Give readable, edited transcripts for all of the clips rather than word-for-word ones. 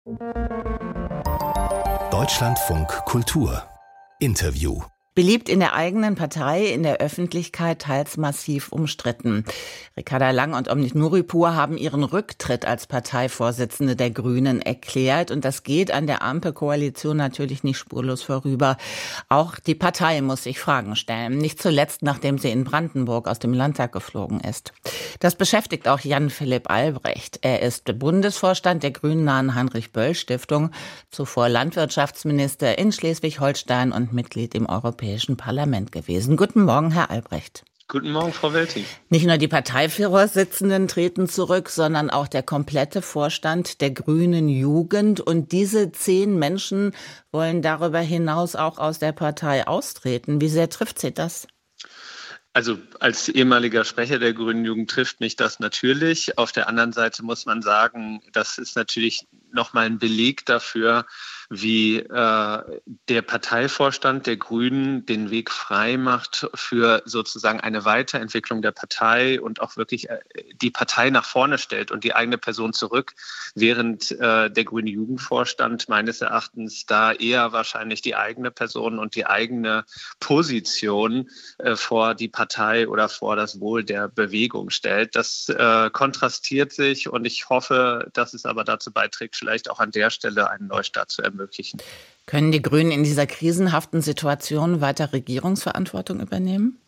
Deutschlandfunk Kultur Interview. Beliebt in der eigenen Partei, in der Öffentlichkeit teils massiv umstritten. Ricarda Lang und Omid Nuripur haben ihren Rücktritt als Parteivorsitzende der Grünen erklärt. Und das geht an der Ampelkoalition natürlich nicht spurlos vorüber. Auch die Partei muss sich Fragen stellen. Nicht zuletzt, nachdem sie in Brandenburg aus dem Landtag geflogen ist. Das beschäftigt auch Jan-Philipp Albrecht. Er ist Bundesvorstand der grünnahen Heinrich-Böll-Stiftung, zuvor Landwirtschaftsminister in Schleswig-Holstein und Mitglied im Europäischen Parlament gewesen. Guten Morgen, Herr Albrecht. Guten Morgen, Frau Welting. Nicht nur die Parteivorsitzenden treten zurück, sondern auch der komplette Vorstand der Grünen Jugend. Und diese 10 Menschen wollen darüber hinaus auch aus der Partei austreten. Wie sehr trifft Sie das? Also als ehemaliger Sprecher der Grünen Jugend trifft mich das natürlich. Auf der anderen Seite muss man sagen, das ist natürlich nochmal ein Beleg dafür, wie der Parteivorstand der Grünen den Weg frei macht für sozusagen eine Weiterentwicklung der Partei und auch wirklich die Partei nach vorne stellt und die eigene Person zurück, während der Grüne Jugendvorstand meines Erachtens da eher wahrscheinlich die eigene Person und die eigene Position vor die Partei oder vor das Wohl der Bewegung stellt. Das kontrastiert sich und ich hoffe, dass es aber dazu beiträgt, vielleicht auch an der Stelle einen Neustart zu ermöglichen. Können die Grünen in dieser krisenhaften Situation weiter Regierungsverantwortung übernehmen?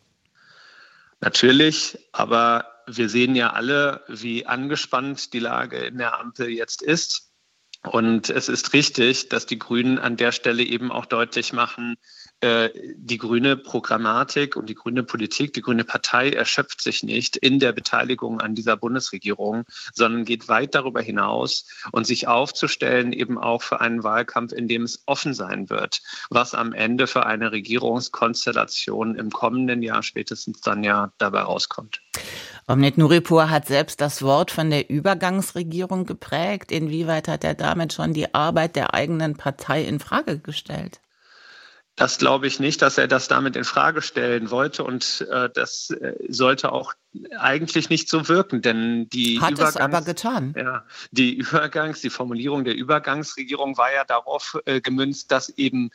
Natürlich, aber wir sehen ja alle, wie angespannt die Lage in der Ampel jetzt ist. Und es ist richtig, dass die Grünen an der Stelle eben auch deutlich machen, die grüne Programmatik und die grüne Politik, die grüne Partei erschöpft sich nicht in der Beteiligung an dieser Bundesregierung, sondern geht weit darüber hinaus und sich aufzustellen eben auch für einen Wahlkampf, in dem es offen sein wird, was am Ende für eine Regierungskonstellation im kommenden Jahr spätestens dann ja dabei rauskommt. Omid Nuripur hat selbst das Wort von der Übergangsregierung geprägt. Inwieweit hat er damit schon die Arbeit der eigenen Partei in Frage gestellt? Das glaube ich nicht, dass er das damit in Frage stellen wollte und das sollte auch eigentlich nicht so wirken, denn die es aber getan. Ja, die Formulierung der Übergangsregierung war ja darauf gemünzt, dass eben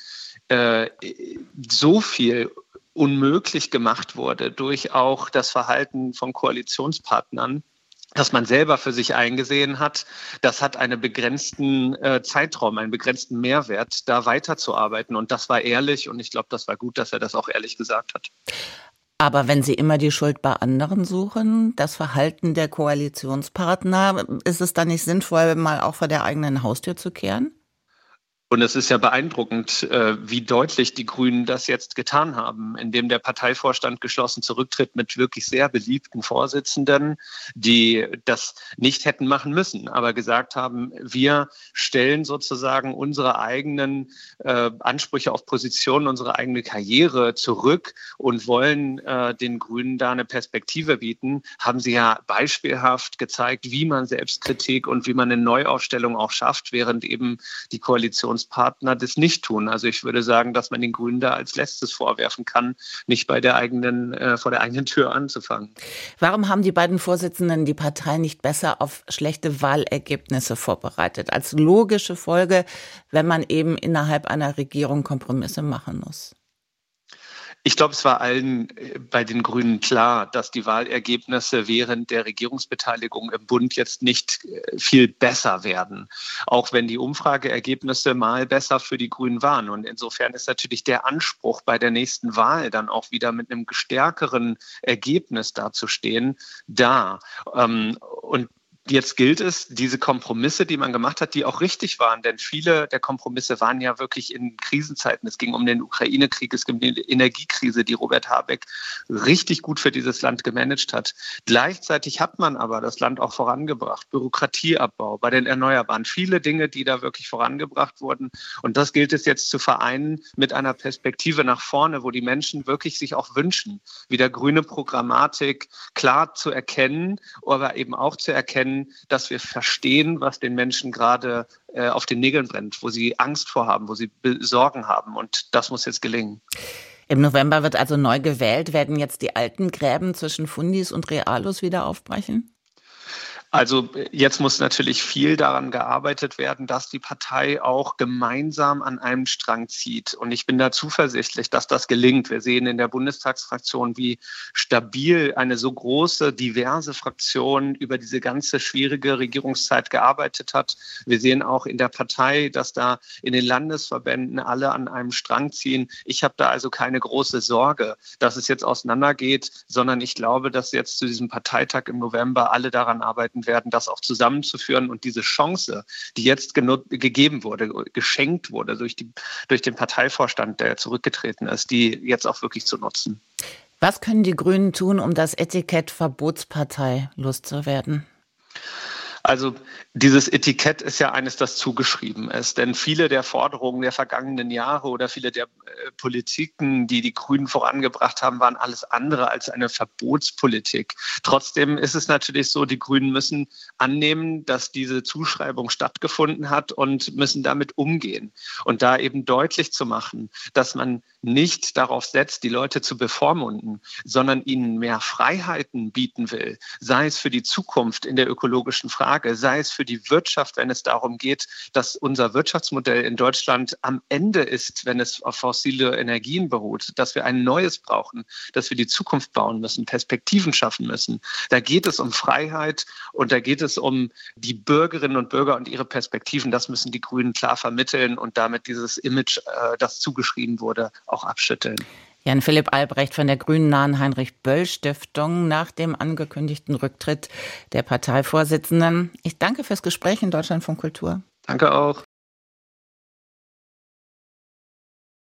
so viel unmöglich gemacht wurde durch auch das Verhalten von Koalitionspartnern, dass man selber für sich eingesehen hat, das hat einen begrenzten Zeitraum, einen begrenzten Mehrwert, da weiterzuarbeiten. Und das war ehrlich und ich glaube, das war gut, dass er das auch ehrlich gesagt hat. Aber wenn Sie immer die Schuld bei anderen suchen, das Verhalten der Koalitionspartner, ist es dann nicht sinnvoll, mal auch vor der eigenen Haustür zu kehren? Und es ist ja beeindruckend, wie deutlich die Grünen das jetzt getan haben, indem der Parteivorstand geschlossen zurücktritt mit wirklich sehr beliebten Vorsitzenden, die das nicht hätten machen müssen, aber gesagt haben, wir stellen sozusagen unsere eigenen Ansprüche auf Position, unsere eigene Karriere zurück und wollen den Grünen da eine Perspektive bieten, haben sie ja beispielhaft gezeigt, wie man Selbstkritik und wie man eine Neuaufstellung auch schafft, während eben die Koalitionspartner das nicht tun. Also ich würde sagen, dass man den Grünen da als letztes vorwerfen kann, nicht bei der vor der eigenen Tür anzufangen. Warum haben die beiden Vorsitzenden die Partei nicht besser auf schlechte Wahlergebnisse vorbereitet? Als logische Folge, wenn man eben innerhalb einer Regierung Kompromisse machen muss. Ich glaube, es war allen bei den Grünen klar, dass die Wahlergebnisse während der Regierungsbeteiligung im Bund jetzt nicht viel besser werden, auch wenn die Umfrageergebnisse mal besser für die Grünen waren. Und insofern ist natürlich der Anspruch bei der nächsten Wahl dann auch wieder mit einem stärkeren Ergebnis dazustehen, da. Und jetzt gilt es, diese Kompromisse, die man gemacht hat, die auch richtig waren, denn viele der Kompromisse waren ja wirklich in Krisenzeiten. Es ging um den Ukraine-Krieg, es ging um die Energiekrise, die Robert Habeck richtig gut für dieses Land gemanagt hat. Gleichzeitig hat man aber das Land auch vorangebracht. Bürokratieabbau bei den Erneuerbaren, viele Dinge, die da wirklich vorangebracht wurden. Und das gilt es jetzt zu vereinen mit einer Perspektive nach vorne, wo die Menschen wirklich sich auch wünschen, wieder grüne Programmatik klar zu erkennen, aber eben auch zu erkennen, dass wir verstehen, was den Menschen gerade auf den Nägeln brennt, wo sie Angst vor haben, wo sie Sorgen haben. Und das muss jetzt gelingen. Im November wird also neu gewählt. Werden jetzt die alten Gräben zwischen Fundis und Realos wieder aufbrechen? Also jetzt muss natürlich viel daran gearbeitet werden, dass die Partei auch gemeinsam an einem Strang zieht. Und ich bin da zuversichtlich, dass das gelingt. Wir sehen in der Bundestagsfraktion, wie stabil eine so große, diverse Fraktion über diese ganze schwierige Regierungszeit gearbeitet hat. Wir sehen auch in der Partei, dass da in den Landesverbänden alle an einem Strang ziehen. Ich habe da also keine große Sorge, dass es jetzt auseinandergeht, sondern ich glaube, dass jetzt zu diesem Parteitag im November alle daran arbeiten werden, das auch zusammenzuführen und diese Chance, die jetzt gegeben wurde, geschenkt wurde durch den Parteivorstand, der zurückgetreten ist, die jetzt auch wirklich zu nutzen. Was können die Grünen tun, um das Etikett Verbotspartei loszuwerden? Also dieses Etikett ist ja eines, das zugeschrieben ist. Denn viele der Forderungen der vergangenen Jahre oder viele der Politiken, die die Grünen vorangebracht haben, waren alles andere als eine Verbotspolitik. Trotzdem ist es natürlich so, die Grünen müssen annehmen, dass diese Zuschreibung stattgefunden hat und müssen damit umgehen. Und da eben deutlich zu machen, dass man nicht darauf setzt, die Leute zu bevormunden, sondern ihnen mehr Freiheiten bieten will, sei es für die Zukunft in der ökologischen Frage, sei es für die Wirtschaft, wenn es darum geht, dass unser Wirtschaftsmodell in Deutschland am Ende ist, wenn es auf fossile Energien beruht, dass wir ein neues brauchen, dass wir die Zukunft bauen müssen, Perspektiven schaffen müssen. Da geht es um Freiheit und da geht es um die Bürgerinnen und Bürger und ihre Perspektiven. Das müssen die Grünen klar vermitteln und damit dieses Image, das zugeschrieben wurde, auch abschütteln. Jan-Philipp Albrecht von der grünennahen Heinrich-Böll-Stiftung nach dem angekündigten Rücktritt der Parteivorsitzenden. Ich danke fürs Gespräch in Deutschlandfunk Kultur. Danke auch.